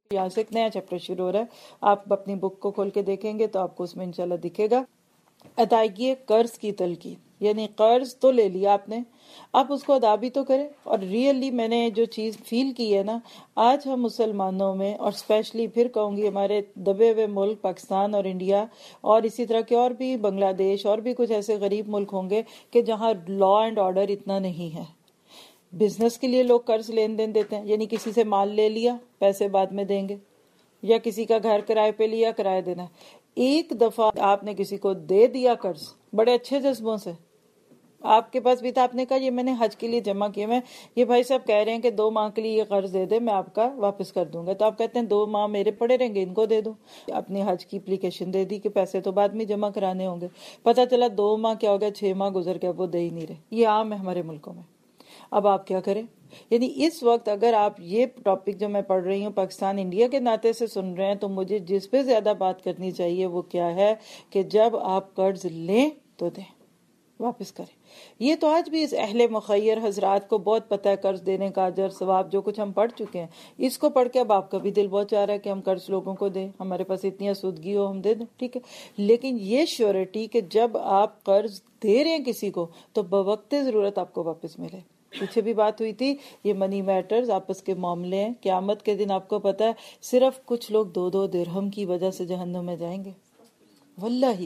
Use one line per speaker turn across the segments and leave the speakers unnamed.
یہاں سے ایک نیا چیپٹر شروع ہو رہا ہے. آپ اپنی بک کو کھول کے دیکھیں گے تو آپ کو اس میں انشاءاللہ دکھے گا ادائیگی قرض کی تلقین. یعنی قرض تو لے لیا آپ نے، آپ اس کو ادا بھی تو کریں. اور ریئلی میں نے جو چیز فیل کی ہے نا، آج ہم مسلمانوں میں، اور اسپیشلی پھر کہوں گی ہمارے دبے ہوئے ملک پاکستان اور انڈیا، اور اسی طرح کے اور بھی بنگلہ دیش اور بھی کچھ ایسے غریب ملک ہوں گے کہ جہاں لا اینڈ آرڈر اتنا نہیں ہے. بزنس کے لیے لوگ قرض لین دین دیتے ہیں، یعنی کسی سے مال لے لیا، پیسے بعد میں دیں گے، یا کسی کا گھر کرائے پہ لیا، کرایہ دینا ہے. ایک دفعہ آپ نے کسی کو دے دیا قرض بڑے اچھے جذبوں سے، آپ کے پاس بھی تھا، آپ نے کہا یہ میں نے حج کے لیے جمع کیے، میں یہ بھائی صاحب کہہ رہے ہیں کہ 2 ماہ کے لیے یہ قرض دے دے، میں آپ کا واپس کر دوں گا. تو آپ کہتے ہیں 2 ماہ میرے پڑے رہیں گے، ان کو دے دو. اپنی حج کی اپلیکیشن دے دی کہ پیسے تو بعد میں جمع کرانے ہوں گے. پتہ چلا 2 ماہ کیا ہو گیا، 6 ماہ گزر گیا، وہ دے ہی نہیں رہے. یہ عام ہے ہمارے ملکوں میں. اب آپ کیا کریں؟ یعنی اس وقت اگر آپ یہ ٹاپک جو میں پڑھ رہی ہوں پاکستان انڈیا کے ناطے سے سن رہے ہیں، تو مجھے جس پہ زیادہ بات کرنی چاہیے وہ کیا ہے کہ جب آپ قرض لیں تو دیں، واپس کریں. یہ تو آج بھی اس اہل مخیر حضرات کو بہت پتہ ہے قرض دینے کا اجر ثواب، جو کچھ ہم پڑھ چکے ہیں. اس کو پڑھ کے اب آپ کا بھی دل بہت چاہ رہا ہے کہ ہم قرض لوگوں کو دیں، ہمارے پاس اتنی اسودگی ہو ہم دے دیں، ٹھیک ہے. لیکن یہ شیورٹی کہ جب آپ قرض دے رہے ہیں کسی کو تو بوقت ضرورت آپ کو واپس ملے. پیچھے بھی بات ہوئی تھی، یہ منی میٹرز آپس کے معاملے ہیں. قیامت کے دن آپ کو پتہ ہے صرف کچھ لوگ 2 درہم کی وجہ سے جہنم میں جائیں گے. واللہ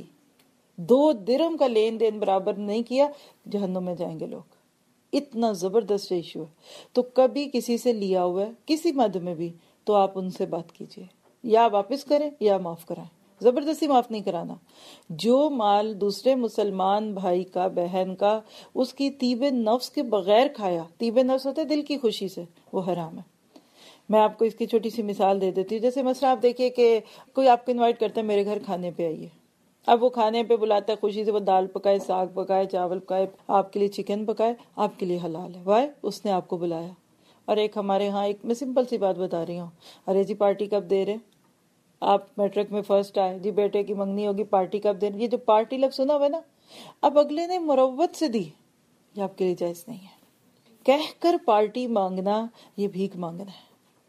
2 درہم کا لین دین برابر نہیں کیا، جہنم میں جائیں گے لوگ. اتنا زبردست ایشو ہے. تو کبھی کسی سے لیا ہوا ہے کسی مد میں بھی تو آپ ان سے بات کیجئے، یا واپس کریں یا معاف کرائیں. زبردستی معاف نہیں کرانا. جو مال دوسرے مسلمان بھائی کا، بہن کا، اس کی طیب نفس کے بغیر کھایا، طیب نفس ہوتا ہے دل کی خوشی سے، وہ حرام ہے. میں آپ کو اس کی چھوٹی سی مثال دے دیتی ہوں. جیسے مثلا آپ دیکھیے کہ کوئی آپ کو انوائٹ کرتا ہے میرے گھر کھانے پہ آئیے. اب وہ کھانے پہ بلاتا ہے خوشی سے، وہ دال پکائے، ساگ پکائے، چاول پکائے، آپ کے لیے چکن پکائے، آپ کے لیے حلال ہے. وائے اس نے آپ کو بلایا. اور ایک ہمارے ہاں ایک میں سمپل سی بات بتا رہی ہوں، ارے جی پارٹی کب دے رہے؟ آپ میٹرک میں فرسٹ آئے، جی بیٹے کی منگنی ہوگی، پارٹی کب دے رہے؟ یہ جو پارٹی لفظ سنا ہوا ہے نا، اب اگلے نے مروت سے دی، یہ آپ کے لیے جائز نہیں ہے. کہہ کر پارٹی مانگنا یہ بھیک مانگنا ہے.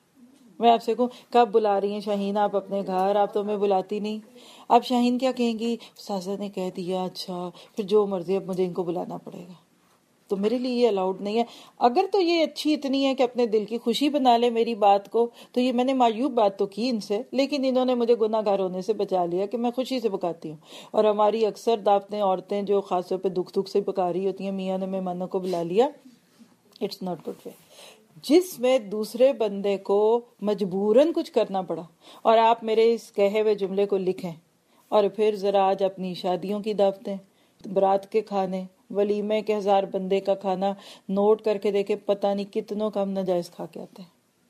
میں آپ سے کہوں کب بلا رہی ہیں شاہین آپ اپنے گھر، آپ تو ہمیں بلاتی نہیں. اب شاہین کیا کہیں گی، استاذہ نے کہہ دیا، اچھا پھر جو مرضی، اب مجھے ان کو بلانا پڑے گا. تو میرے لیے یہ الاؤڈ نہیں ہے. اگر تو یہ اچھی اتنی ہے کہ اپنے دل کی خوشی بنا لے میری بات کو، تو یہ میں نے معیوب بات تو کی ان سے، لیکن انہوں نے مجھے گناہ گار ہونے سے بچا لیا کہ میں خوشی سے پکاتی ہوں. اور ہماری اکثر دعوتیں عورتیں جو خاص طور پہ دکھ سے پکا رہی ہوتی ہیں، میاں نے مہمانوں کو بلا لیا، اٹس ناٹ گڈ وے. جس میں دوسرے بندے کو مجبوراً کچھ کرنا پڑا. اور آپ میرے اس کہے ہوئے جملے کو لکھیں، اور پھر ذرا آج اپنی شادیوں کی دعوتیں، برات کے کھانے، ولیمے کے 1000 بندے کا کھانا نوٹ کر کے دیکھے، پتہ نہیں کتنوں کا ہم ناجائز کھا کے آتے ہیں.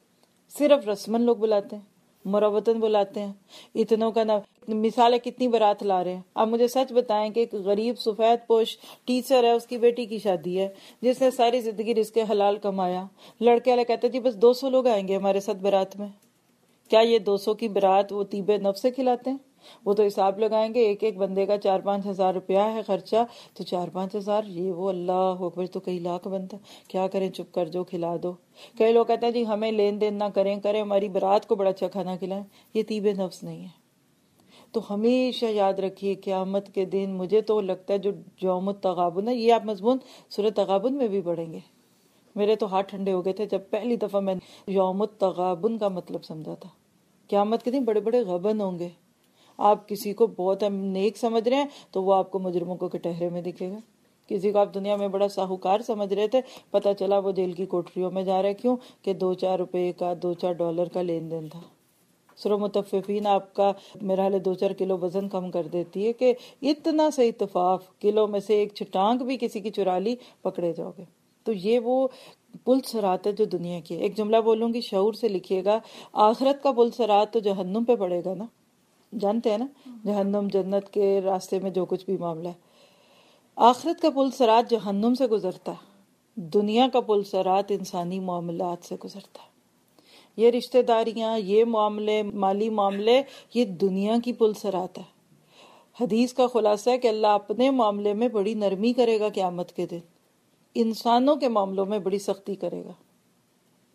صرف رسمن لوگ بلاتے ہیں، مروتن بلاتے ہیں، اتنوں کا نہ مثال ہے کتنی برات لا رہے ہیں. آپ مجھے سچ بتائیں کہ ایک غریب سفید پوش ٹیچر ہے، اس کی بیٹی کی شادی ہے، جس نے ساری زندگی رزق حلال کمایا. لڑکے والے کہتے ہیں جی بس 200 لوگ آئیں گے ہمارے ساتھ برات میں. کیا یہ 200 کی برات وہ طیب نفس سے کھلاتے ہیں؟ وہ تو حساب لگائیں گے، ایک ایک بندے کا 4-5 ہزار روپیہ ہے خرچہ، تو 4-5 ہزار یہ وہ، اللہ اکبر، تو کئی لاکھ بنتا. کیا کریں، چپ کر جو کھلا دو. کئی لوگ کہتے ہیں جی ہمیں لین دین نہ کریں ہماری برات کو بڑا اچھا کھانا کھلائیں. یہ طیب نفس نہیں ہے. تو ہمیشہ یاد رکھیے قیامت کے دن مجھے تو لگتا ہے جو یوم التغابن ہے، یہ آپ مضمون سورہ تغابن میں بھی پڑھیں گے. میرے تو ہاتھ ٹھنڈے ہو گئے تھے جب پہلی دفعہ میں نے یوم التغابن کا مطلب سمجھا تھا. قیامت کے دن بڑے بڑے غبن ہوں گے. آپ کسی کو بہت نیک سمجھ رہے ہیں تو وہ آپ کو مجرموں کو کٹہرے میں دکھے گا. کسی کو آپ دنیا میں بڑا ساہوکار سمجھ رہے تھے، پتہ چلا وہ جیل کی کوٹریوں میں جا رہا ہے. کیوں کہ 2-4 روپے کا، 2-4 ڈالر کا لین دین تھا. سورہ مطففین آپ کا میرا حال 2-4 کلو وزن کم کر دیتی ہے کہ اتنا سے اتفاق کلو میں سے ایک چھٹانک بھی کسی کی چرا لی، پکڑے جاؤ گے. تو یہ وہ پل صراط ہے جو دنیا کی ہے. ایک جملہ بولوں گی، شعور سے لکھیے گا، آخرت کا پل صراط تو جہنم پہ پڑے گا نا. جانتے ہیں نا جہنم جنت کے راستے میں جو کچھ بھی معاملہ ہے. آخرت کا پل صراط جہنم سے گزرتا ہے، دنیا کا پل صراط انسانی معاملات سے گزرتا ہے. یہ رشتہ داریاں، یہ معاملے، مالی معاملے، یہ دنیا کی پل صراط ہے. حدیث کا خلاصہ ہے کہ اللہ اپنے معاملے میں بڑی نرمی کرے گا قیامت کے دن، انسانوں کے معاملوں میں بڑی سختی کرے گا.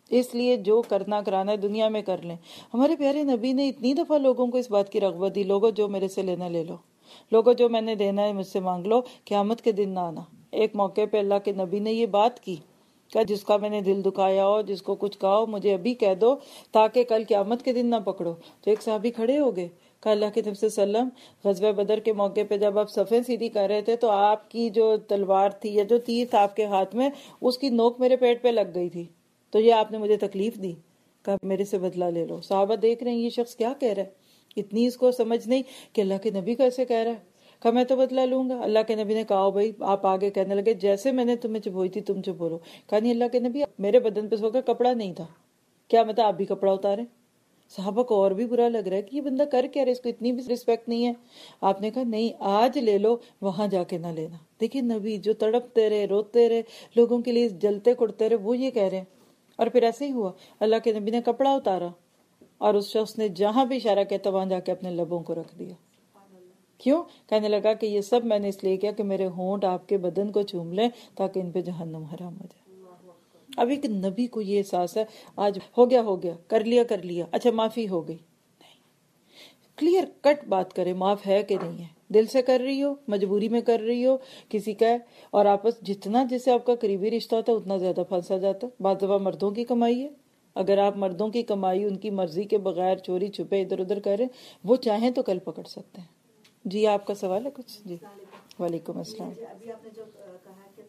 اس لیے جو کرنا کرانا ہے دنیا میں کر لیں. ہمارے پیارے نبی نے اتنی دفعہ لوگوں کو اس بات کی رغبت دی، لوگوں جو میرے سے لینا لے لو، لوگوں جو میں نے دینا ہے مجھ سے مانگ لو، قیامت کے دن نہ آنا. ایک موقع پہ اللہ کے نبی نے یہ بات کی کہ جس کا میں نے دل دکھایا ہو، جس کو کچھ کہا ہو، مجھے ابھی کہہ دو تاکہ کل قیامت کے دن نہ پکڑو. تو ایک صحابی کھڑے ہو گئے، کہ اللہ کے نبی صلی اللہ علیہ وسلم غزوہ بدر کے موقع پہ جب آپ صفیں سیدھی کر رہے تھے تو آپ کی جو تلوار تھی یا جو تیر تھا آپ کے ہاتھ میں، اس کی نوک میرے پیٹ پہ لگ گئی تھی، تو یہ آپ نے مجھے تکلیف دی، کہ میرے سے بدلہ لے لو. صحابہ دیکھ رہے ہیں یہ شخص کیا کہہ رہا ہے، اتنی اس کو سمجھ نہیں کہ اللہ کے نبی کیسے کہہ رہا ہے کہ میں تو بدلہ لوں گا. اللہ کے نبی نے کہا بھائی آپ آگے کہنے لگے جیسے میں نے تمہیں چبھوئی تھی تم چپ بولو. کہا نہیں اللہ کے نبی میرے بدن پہ سو کا کپڑا نہیں تھا، کیا مطلب آپ بھی کپڑا اتارے. صحابہ کو اور بھی برا لگ رہا ہے کہ یہ بندہ کر کیا رہا ہے، اس کو اتنی بھی رسپیکٹ نہیں ہے. آپ نے کہا نہیں آج لے لو، وہاں جا کے نہ لینا. دیکھیں نبی جو تڑپتے رہے، روتے رہے، لوگوں کے لیے جلتے کڑتے رہے، وہ یہ کہہ رہے ہیں. اور پھر ایسے ہی ہوا، اللہ کے نبی نے کپڑا اتارا اور اس شخص نے جہاں بھی اشارہ کیا تھا وہاں جا کے اپنے لبوں کو رکھ دیا. کیوں؟ کہنے لگا کہ یہ سب میں نے اس لیے کیا کہ میرے ہونٹ آپ کے بدن کو چوم لیں تاکہ ان پہ جہنم حرام ہو جائے. اب ایک نبی کو یہ احساس ہے آج ہو گیا کر لیا اچھا معافی ہو گئی. نہیں، کلیئر کٹ بات کرے معاف ہے کہ نہیں ہے، دل سے کر رہی ہو، مجبوری میں کر رہی ہو کسی کا ہے. اور آپس جتنا جس سے آپ کا قریبی رشتہ ہوتا ہے اتنا زیادہ پھنسا جاتا ہے. بعض دفعہ مردوں کی کمائی ہے، اگر آپ مردوں کی کمائی ان کی مرضی کے بغیر چوری چھپے ادھر ادھر کریں، وہ چاہیں تو کل پکڑ سکتے ہیں. جی آپ کا سوال ہے کچھ؟ جی وعلیکم السلام.
ابھی آپ نے جو کہا کہ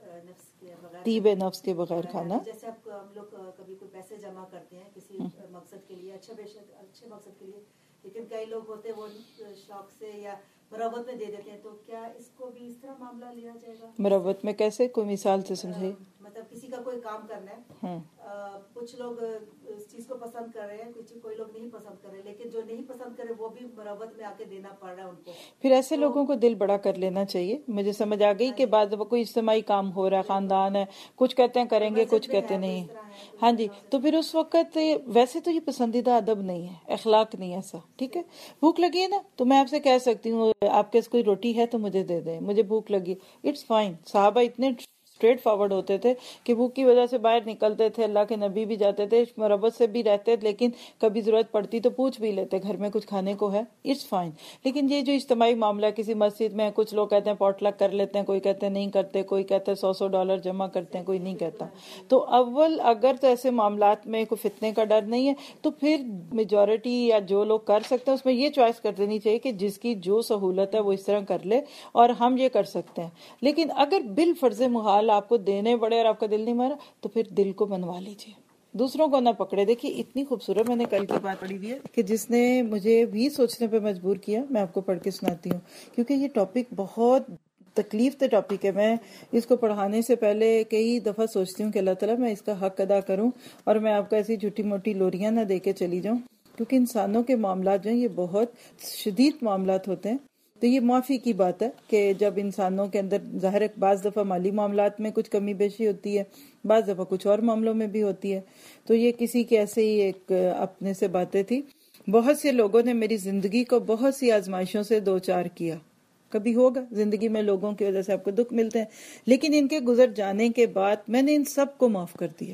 طیب نفس کے بغیر کھانا،
جیسے ہم لوگ کبھی کوئی پیسے جمع کرتے ہیں کسی مقصد کے لیے، اچھے مقصد کے لیے، لیکن کئی لوگ ہوتے ہیں وہ شوق سے یا مروت میں دے دیتے ہیں، تو کیا اس کو بھی اس طرح معاملہ لیا جائے گا؟
مروت میں کیسے؟ کوئی مثال سے سمجھے.
مطلب کسی کا کوئی کام کرنا ہے، کچھ لوگ اس چیز کو پسند کر رہے ہیں، کوئی لوگ نہیں پسند کر رہے، لیکن جو نہیں پسند کر رہے وہ بھی مروت میں آ کے دینا پڑ رہا ہے ان کو.
پھر ایسے لوگوں کو دل بڑا کر لینا چاہیے. مجھے سمجھ آ گئی کہ بعد کوئی اجتماعی کام ہو رہا ہے، خاندان ہے، کچھ کہتے ہیں کریں گے، کچھ کہتے نہیں. ہاں جی، تو پھر اس وقت ویسے تو یہ پسندیدہ ادب نہیں ہے، اخلاق نہیں ایسا. ٹھیک ہے، بھوک لگی ہے نا تو میں آپ سے کہہ سکتی ہوں آپ کے کوئی روٹی ہے تو مجھے دے دیں، مجھے بھوک لگی، اٹس فائن. صحابہ اتنے اسٹریٹ فارورڈ ہوتے تھے کہ بھوک کی وجہ سے باہر نکلتے تھے، اللہ کے نبی بھی جاتے تھے، مربت سے بھی رہتے، لیکن کبھی ضرورت پڑتی تو پوچھ بھی لیتے گھر میں کچھ کھانے کو ہے، اٹس فائن. لیکن یہ جو اجتماعی معاملہ کسی مسجد میں کچھ لوگ کہتے ہیں پوٹ لک کر لیتے ہیں، کوئی کہتے ہیں نہیں کرتے، کوئی کہتے ہیں $100 جمع کرتے ہیں، کوئی نہیں کہتا. تو اول اگر تو ایسے معاملات میں کوئی فتنے کا ڈر نہیں ہے تو پھر میجورٹی یا جو لوگ کر سکتے ہیں اس میں یہ چوائس کر دینی چاہیے کہ جس کی جو سہولت ہے وہ اس طرح کر لے اور ہم یہ کر سکتے ہیں. لیکن اگر بالفرض محال آپ کو دینے پڑے اور آپ کا دل نہیں مارا تو پھر دل کو منوا لیجیے، دوسروں کو نہ پکڑے. دیکھیے اتنی خوبصورت میں نے کل کی بات پڑھی ہوئی ہے کہ جس نے مجھے بھی سوچنے پہ مجبور کیا. میں آپ کو پڑھ کے سناتی ہوں کیونکہ یہ ٹاپک بہت تکلیف دہ ٹاپک ہے. میں اس کو پڑھانے سے پہلے کئی دفعہ سوچتی ہوں کہ اللہ تعالیٰ میں اس کا حق ادا کروں اور میں آپ کو ایسی جھوٹی موٹی لوریاں نہ دے کے چلی جاؤں، کیونکہ انسانوں کے معاملات جو ہیں یہ بہت شدید معاملات ہوتے ہیں. تو یہ معافی کی بات ہے کہ جب انسانوں کے اندر ظاہر ہے بعض دفعہ مالی معاملات میں کچھ کمی بیشی ہوتی ہے، بعض دفعہ کچھ اور معاملوں میں بھی ہوتی ہے. تو یہ کسی کے ایسے ہی ایک اپنے سے باتیں تھی. بہت سے لوگوں نے میری زندگی کو بہت سی آزمائشوں سے دو چار کیا. کبھی ہوگا زندگی میں لوگوں کی وجہ سے آپ کو دکھ ملتے ہیں، لیکن ان کے گزر جانے کے بعد میں نے ان سب کو معاف کر دیا.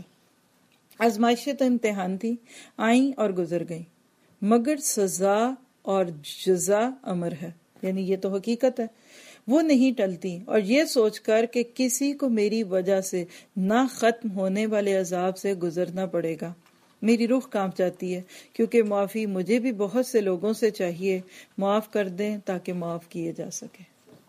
آزمائشیں تو امتحان تھی، آئیں اور گزر گئیں، مگر سزا اور جزا امر ہے. یعنی یہ تو حقیقت ہے، وہ نہیں ٹلتی. اور یہ سوچ کر کہ کسی کو میری وجہ سے نہ ختم ہونے والے عذاب سے گزرنا پڑے گا میری روح کانپ جاتی ہے، کیونکہ معافی مجھے بھی بہت سے لوگوں سے چاہیے. معاف کر دیں تاکہ معاف کیے جا سکے.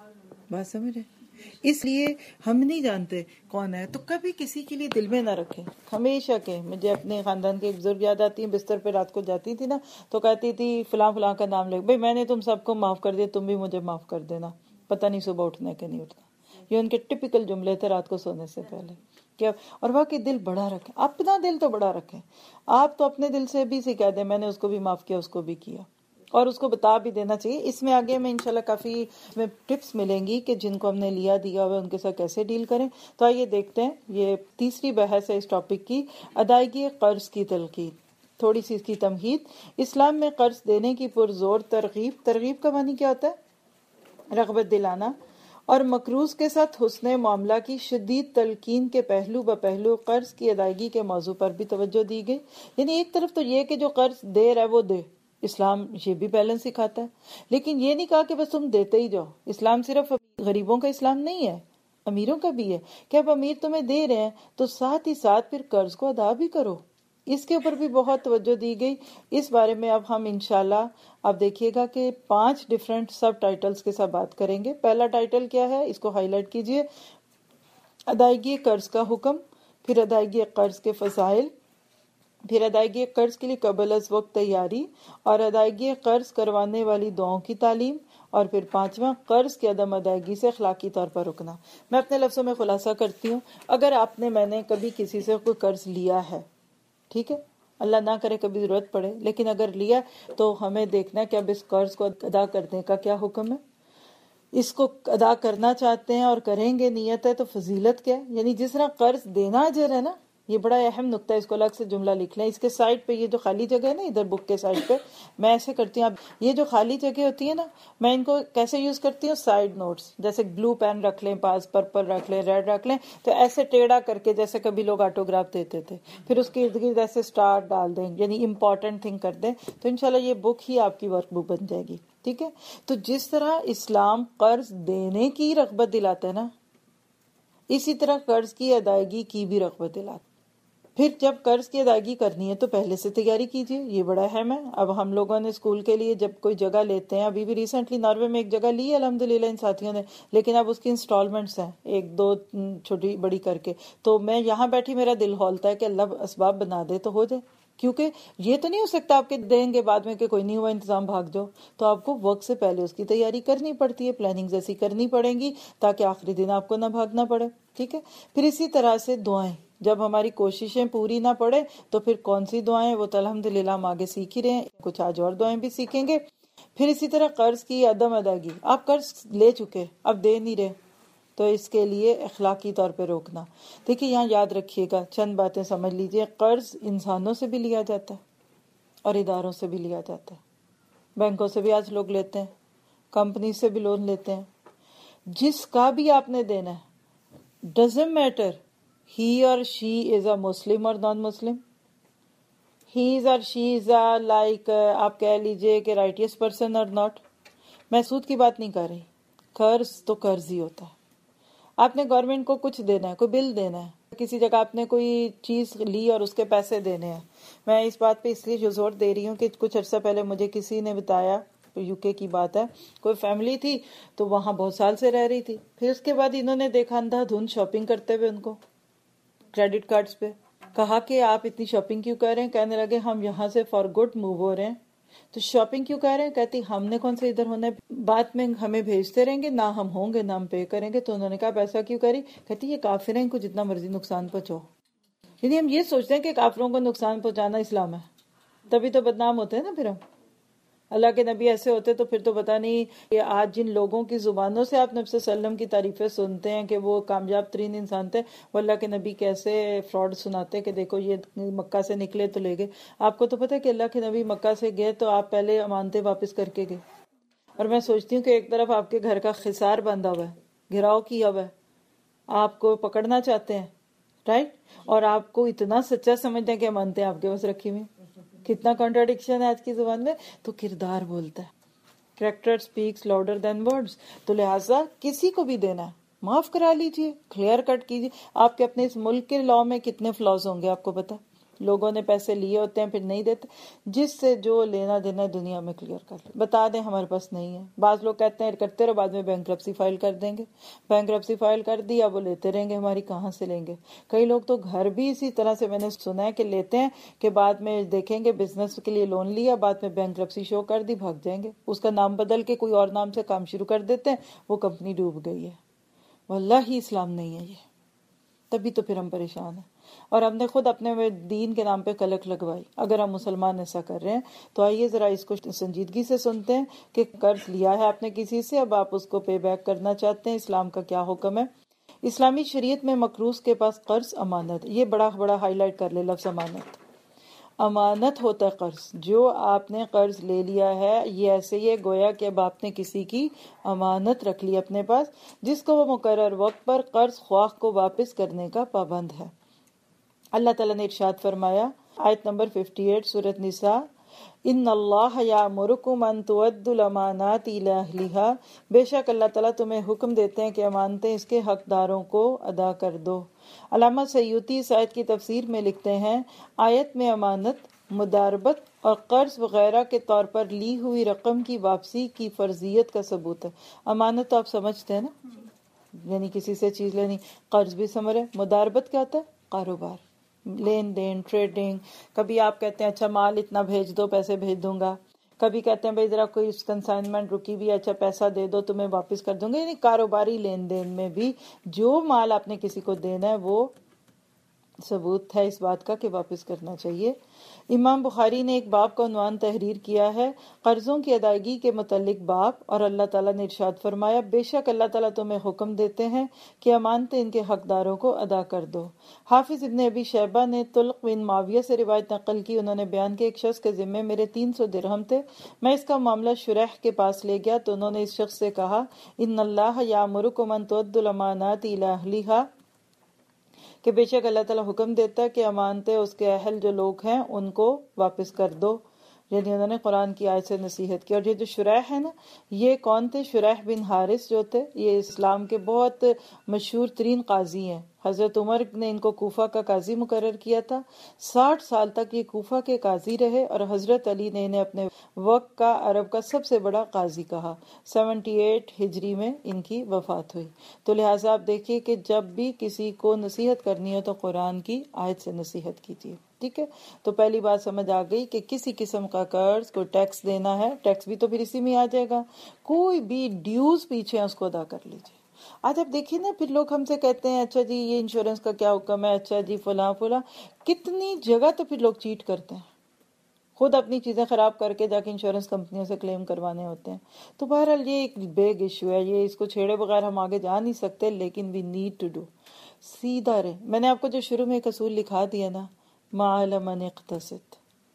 بات سمجھے؟ اس لیے ہم نہیں جانتے کون ہے تو کبھی کسی کے لیے دل میں نہ رکھیں. ہمیشہ کہ مجھے اپنے خاندان کے ایک بزرگ یاد آتی ہیں، بستر پہ رات کو جاتی تھی نا تو کہتی تھی فلاں فلاں کا نام لے، بھائی میں نے تم سب کو معاف کر دیا، تم بھی مجھے معاف کر دینا، پتہ نہیں صبح اٹھنا کہ نہیں اٹھنا. یہ ان کے ٹپیکل جملے تھے رات کو سونے سے پہلے. کیا اور واقعی دل بڑا رکھیں، اپنا دل تو بڑا رکھیں. آپ تو اپنے دل سے بھی کہہ دیں میں نے اس کو بھی معاف کیا، اس کو بھی کیا، اور اس کو بتا بھی دینا چاہیے. اس میں آگے میں انشاءاللہ کافی ٹپس ملیں گی کہ جن کو ہم نے لیا دیا ہوا ان کے ساتھ کیسے ڈیل کریں. تو آئیے دیکھتے ہیں، یہ تیسری بحث ہے اس ٹاپک کی، ادائیگی قرض کی تلقین. تھوڑی سی اس کی تمہید. اسلام میں قرض دینے کی پرزور ترغیب کا معنی کیا ہوتا ہے؟ رغبت دلانا. اور مقروض کے ساتھ حسن معاملہ کی شدید تلقین کے پہلو بپہلو قرض کی ادائیگی کے موضوع پر بھی توجہ دی گئی. یعنی ایک طرف تو یہ کہ جو قرض دے رہا ہے وہ دے، اسلام یہ بھی بیلنس سکھاتا ہے، لیکن یہ نہیں کہا کہ بس تم دیتے ہی جاؤ. اسلام صرف غریبوں کا اسلام نہیں ہے، امیروں کا بھی ہے کہ اب امیر تمہیں دے رہے ہیں تو ساتھ ہی ساتھ پھر قرض کو ادا بھی کرو. اس کے اوپر بھی بہت توجہ دی گئی. اس بارے میں اب ہم انشاءاللہ اب دیکھیے گا کہ 5 ڈیفرنٹ سب ٹائٹلز کے ساتھ بات کریں گے. پہلا ٹائٹل کیا ہے، اس کو ہائی لائٹ کیجئے، ادائیگی قرض کا حکم، پھر ادائیگی قرض کے فضائل، پھر ادائیگی قرض کے لیے قبل از وقت تیاری، اور ادائیگی قرض کروانے والی دعاؤں کی تعلیم، اور پھر 5واں قرض کی عدم ادائیگی سے اخلاقی طور پر رکنا. میں اپنے لفظوں میں خلاصہ کرتی ہوں. اگر میں نے کبھی کسی سے کوئی قرض لیا ہے، ٹھیک ہے، اللہ نہ کرے کبھی ضرورت پڑے، لیکن اگر لیا تو ہمیں دیکھنا ہے کہ اب اس قرض کو ادا کرنے کا کیا حکم ہے. اس کو ادا کرنا چاہتے ہیں اور کریں گے، نیت ہے، تو فضیلت کیا ہے. یعنی جس طرح قرض دینا اجر ہے نا، یہ بڑا اہم نقطہ ہے، اس کو الگ سے جملہ لکھ لیں. اس کے سائڈ پہ یہ جو خالی جگہ ہے نا، ادھر بک کے سائڈ پہ میں ایسے کرتی ہوں. اب یہ جو خالی جگہ ہوتی ہے نا، میں ان کو کیسے یوز کرتی ہوں، سائڈ نوٹس، جیسے بلو پین رکھ لیں پاس، پرپل رکھ لیں، ریڈ رکھ لیں، تو ایسے ٹیڑھا کر کے جیسے کبھی لوگ آٹوگراف دیتے تھے، پھر اس کے ارد گرد ایسے سٹار ڈال دیں، یعنی امپورٹنٹ تھنگ کر دیں، تو انشاءاللہ یہ بک ہی آپ کی ورک بک بن جائے گی. ٹھیک ہے. تو جس طرح اسلام قرض دینے کی رغبت دلاتا ہے نا، اسی طرح قرض کی ادائیگی کی بھی رغبت دلاتا. پھر جب قرض کی ادائیگی کرنی ہے تو پہلے سے تیاری کیجیے، یہ بڑا اہم ہے. اب ہم لوگوں نے اسکول کے لیے جب کوئی جگہ لیتے ہیں، ابھی بھی ریسنٹلی ناروے میں ایک جگہ لی ہے الحمدللہ ان ساتھیوں نے، لیکن اب اس کی انسٹالمنٹس ہیں 1-2 چھوٹی بڑی کر کے. تو میں یہاں بیٹھی میرا دل ہولتا ہے کہ اللہ اسباب بنا دے تو ہو جائے، کیونکہ یہ تو نہیں ہو سکتا آپ کے دیں گے بعد میں کہ کوئی نہیں ہوا انتظام بھاگ جاؤ. تو آپ کو وقت سے پہلے اس کی تیاری کرنی پڑتی ہے، پلاننگ ایسی کرنی پڑیں گی تاکہ آخری دن آپ کو نہ بھاگنا پڑے. ٹھیک ہے. پھر اسی طرح سے دعائیں، جب ہماری کوششیں پوری نہ پڑے تو پھر کون سی دعائیں، وہ تو الحمدللہ ہم آگے سیکھ ہی رہے ہیں، کچھ آج اور دعائیں بھی سیکھیں گے. پھر اسی طرح قرض کی عدم ادائیگی، آپ قرض لے چکے اب دے نہیں رہے، تو اس کے لیے اخلاقی طور پہ روکنا. دیکھیے یہاں یاد رکھیے گا، چند باتیں سمجھ لیجئے. قرض انسانوں سے بھی لیا جاتا ہے اور اداروں سے بھی لیا جاتا ہے. بینکوں سے بھی آج لوگ لیتے ہیں، کمپنی سے بھی لون لیتے ہیں. جس کا بھی آپ نے دینا ہے، doesn't matter he or she is a Muslim or non-Muslim, he is or she is a like آپ کہہ لیجئے کہ righteous person or not. میں سود کی بات نہیں کر رہی، قرض تو قرض ہی ہوتا ہے. آپ نے گورنمنٹ کو کچھ دینا ہے، کوئی بل دینا ہے، کسی جگہ آپ نے کوئی چیز لی اور اس کے پیسے دینے ہیں. میں اس بات پہ اس لیے زور دے رہی ہوں کہ کچھ عرصہ پہلے مجھے کسی نے بتایا، یو کے کی بات ہے، کوئی فیملی تھی تو وہاں بہت سال سے رہ رہی تھی. پھر اس کے بعد انہوں نے دیکھا اندھا دھند شاپنگ کرتے ہوئے ان کو کریڈٹ کارڈز پہ. کہا کہ آپ اتنی شاپنگ کیوں کر رہے ہیں؟ کہنے لگے ہم یہاں سے فار گڈ موو ہو رہے ہیں. تو شاپنگ کیوں کر رہے ہیں؟ کہتی ہم نے کون سے ادھر ہونا ہے، بعد میں ہمیں بھیجتے رہیں گے، نہ ہم ہوں گے نہ ہم پے کریں گے. تو انہوں نے کہا پیسہ کیوں کری؟ کہتی یہ کافر ہیں، ان کو جتنا مرضی نقصان پہنچاؤ. یعنی ہم یہ سوچتے ہیں کہ کافروں کو نقصان پہنچانا اسلام ہے، تبھی تو بدنام ہوتے ہیں نا. پھر ہم اللہ کے نبی ایسے ہوتے تو پھر تو پتہ نہیں کہ آج جن لوگوں کی زبانوں سے آپ نبی صلی اللہ علیہ وسلم کی تعریفیں سنتے ہیں کہ وہ کامیاب ترین انسان تھے، وہ اللہ کے نبی کیسے فراڈ سناتے کہ دیکھو یہ مکہ سے نکلے تو لے گئے. آپ کو تو پتہ ہے کہ اللہ کے نبی مکہ سے گئے تو آپ پہلے امانتیں واپس کر کے گئے. اور میں سوچتی ہوں کہ ایک طرف آپ کے گھر کا خسار بندھا ہوا ہے، گھراؤ کیا ہوا ہے، آپ کو پکڑنا چاہتے ہیں، رائٹ، اور آپ کو اتنا سچا سمجھتے ہیں کہ امانتیں آپ کے پاس رکھی ہوئی. کتنا کنٹراڈکشن ہے آج کی زبان میں. تو کردار بولتا ہے، character speaks louder than words. تو لہٰذا کسی کو بھی دینا ہے معاف کرا لیجئے، کلیئر کٹ کیجئے. آپ کے اپنے اس ملک کے لاء میں کتنے فلاز ہوں گے آپ کو پتا. لوگوں نے پیسے لیے ہوتے ہیں پھر نہیں دیتے. جس سے جو لینا دینا دنیا میں کلیئر کر لیں، بتا دیں ہمارے پاس نہیں ہے. بعض لوگ کہتے ہیں کرتے رہو، بعد میں بینکرپسی فائل کر دیں گے. بینکرپسی فائل کر دی، اب وہ لیتے رہیں گے، ہماری کہاں سے لیں گے. کئی لوگ تو گھر بھی اسی طرح سے میں نے سنا ہے کہ لیتے ہیں کہ بعد میں دیکھیں گے بزنس کے لیے لون لیا، بعد میں بینکرپسی شو کر دی، بھاگ جائیں گے، اس کا نام بدل کے کوئی اور نام سے کام شروع کر دیتے ہیں، وہ کمپنی ڈوب گئی ہے. واللہ ہی اسلام نہیں ہے یہ. تبھی تو پھر ہم پریشان ہیں. اور ہم نے خود اپنے دین کے نام پہ کلک لگوائی. اگر ہم مسلمان ایسا کر رہے ہیں تو آئیے ذرا اس کو سنجیدگی سے سنتے ہیں کہ قرض لیا ہے آپ نے کسی سے، اب آپ اس کو پے بیک کرنا چاہتے ہیں، اسلام کا کیا حکم ہے. اسلامی شریعت میں مقروض کے پاس قرض امانت، یہ بڑا ہائی لائٹ کر لے لفظ امانت. امانت ہوتا ہے قرض. جو آپ نے قرض لے لیا ہے یہ ایسے ہی ہے گویا کہ اب آپ نے کسی کی امانت رکھ لی اپنے پاس، جس کو وہ مقرر وقت پر قرض خواہ کو واپس کرنے کا پابند ہے. اللہ تعالیٰ نے ارشاد فرمایا آیت نمبر 58 سورۃ نساء، ان اللہ یامرکم ان تؤدوا الامانات الی اہلھا، بے شک اللہ تعالیٰ تمہیں حکم دیتے ہیں کہ امانتیں اس کے حقداروں کو ادا کر دو. علامہ سیوطی اس آیت کی تفسیر میں لکھتے ہیں آیت میں امانت، مداربت اور قرض وغیرہ کے طور پر لی ہوئی رقم کی واپسی کی فرضیت کا ثبوت ہے. امانت تو آپ سمجھتے ہیں نا، یعنی کسی سے چیز لینی. قرض بھی سمجھ رہے. مداربت کیا ہوتا ہے؟ کاروبار، لین دین، ٹریڈنگ. کبھی آپ کہتے ہیں اچھا مال اتنا بھیج دو، پیسے بھیج دوں گا. کبھی کہتے ہیں بھائی ذرا کوئی کنسائنمنٹ رکی بھی، اچھا پیسہ دے دو تمہیں واپس کر دوں گا. یعنی کاروباری لین دین میں بھی جو مال آپ نے کسی کو دینا ہے وہ ثبوت ہے اس بات کا کہ واپس کرنا چاہیے. امام بخاری نے ایک باب کا عنوان تحریر کیا ہے قرضوں کی ادائیگی کے متعلق باب، اور اللہ تعالیٰ نے ارشاد فرمایا بے شک اللہ تعالیٰ تمہیں حکم دیتے ہیں کہ امانتیں ان کے حقداروں کو ادا کر دو. حافظ ابن ابی شیبہ نے طلق بن معاویہ سے روایت نقل کی. انہوں نے بیان کیا ایک شخص کے ذمے میرے 300 درہم تھے. میں اس کا معاملہ شریح کے پاس لے گیا تو انہوں نے اس شخص سے کہا ان اللہ یامرکم ان تؤدوا الامانات الی اہلھا، کہ بے شک اللہ تعالیٰ حکم دیتا ہے کہ امانتیں اس کے اہل جو لوگ ہیں ان کو واپس کر دو. یعنی انہوں نے قرآن کی آیت سے نصیحت کی. اور یہ جو شریح ہے نا، یہ کون تھے؟ شریح بن حارث جو تھے، یہ اسلام کے بہت مشہور ترین قاضی ہیں. حضرت عمر نے ان کو کوفہ کا قاضی مقرر کیا تھا. 60 سال تک یہ کوفہ کے قاضی رہے اور حضرت علی نے انہیں اپنے وقت کا عرب کا سب سے بڑا قاضی کہا. 78 ہجری میں ان کی وفات ہوئی. تو لہٰذا آپ دیکھیے کہ جب بھی کسی کو نصیحت کرنی ہو تو قرآن کی آیت سے نصیحت کیجیے. ٹھیک ہے، تو پہلی بات سمجھ آ گئی کہ کسی قسم کا قرض، کوئی ٹیکس دینا ہے، ٹیکس بھی تو پھر اسی میں آ جائے گا. کوئی بھی ڈیوز پیچھے اس کو ادا کر لیجیے. آج آپ دیکھیے نا، پھر لوگ ہم سے کہتے ہیں اچھا جی یہ انشورنس کا کیا حکم ہے، اچھا جی فلاں فلاں. کتنی جگہ تو پھر لوگ چیٹ کرتے ہیں، خود اپنی چیزیں خراب کر کے جا کے انشورنس کمپنیوں سے کلیم کروانے ہوتے ہیں. تو بہرحال یہ ایک بیگ ایشو ہے، یہ اس کو چھیڑے بغیر ہم آگے جا نہیں سکتے. لیکن وی نیڈ ٹو ڈو سیدھا رہے. میں نے آپ کو جو شروع میں ایک اصول لکھا دیا نا، ما علی من اقتصد.